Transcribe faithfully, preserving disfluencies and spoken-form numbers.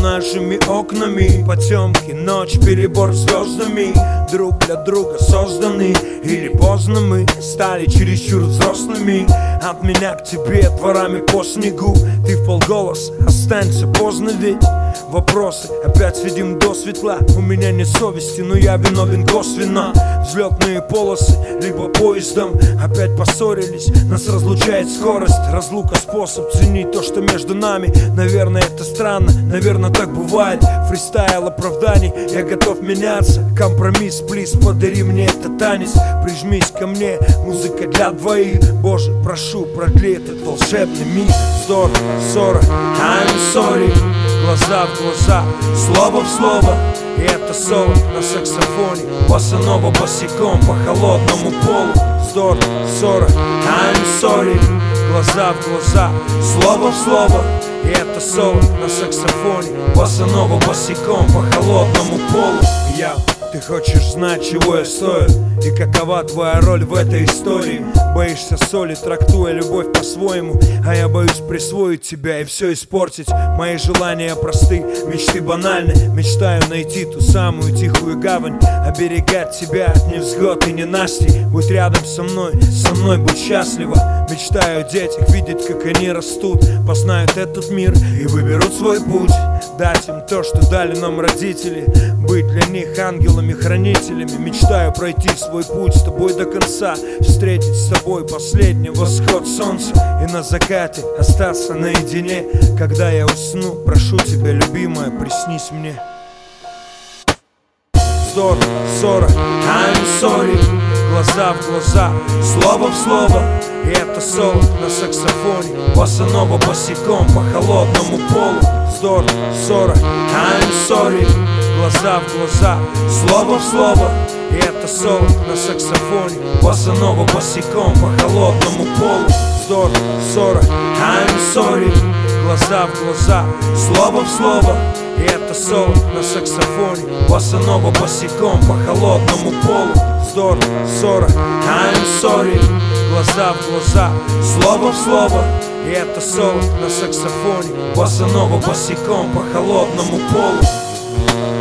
нашими окнами. Потемки, ночь, перебор звездами. Друг для друга созданы. Или поздно мы стали чересчур взрослыми. От меня к тебе дворами по снегу. Ты вполголоса, останься поздно ведь. Вопросы, опять сидим до светла. У меня нет совести, но я виновен косвенно. Взлетные полосы, либо поездом. Опять поссорились, нас разлучает скорость. Разлука способ ценить то, что между нами. Наверное, это странно, наверное, так бывает. Фристайл оправданий, я готов меняться. Компромисс, плиз, подари мне этот танец. Прижмись ко мне, музыка для двоих. Боже, прошу, продли этот волшебный миг. Вздор, ссора, I'm sorry. Глаза в глаза, слово в слово. И это соло на саксофоне. Босанова босиком по холодному полу. Вздор, ссора, I'm sorry. Глаза в глаза, слово в слово. И это соло на саксофоне. Босанова босиком по холодному полу. Я, ты хочешь знать, чего я стою? И какова твоя роль в этой истории? Боишься соли, трактуя любовь по-своему. А я боюсь присвоить тебя и все испортить. Мои желания просты, мечты банальны. Мечтаю найти ту самую тихую гавань. Оберегать тебя от невзгод и ненастий. Будь рядом со мной, со мной будь счастлива. Мечтаю о детях, видеть, как они растут. Познают этот мир и выберут свой путь. Дать им то, что дали нам родители. Быть для них ангелами-хранителями. Мечтаю пройти свой путь с тобой до конца. Встретить с тобой последний восход солнца. И на закате остаться наедине. Когда я усну, прошу тебя, любимая, приснись мне. Вздор, ссора, I'm sorry. Глаза в глаза, слово в слово. И это соло на саксофоне. Босанова босиком по холодному полу. Вздор, ссора, I'm sorry. Глаза в глаза, слово в слово. И это соло на саксофоне. Босанова босиком по холодному полу. Вздор, ссора, I'm sorry. Глаза в глаза, слово в слово. И это соло на саксофоне. Босанова босиком по холодному полу. Вздор, ссора, I'm sorry. Глаза в глаза, слово в слово. И это соло на саксофоне. Босанова босиком по холодному полу.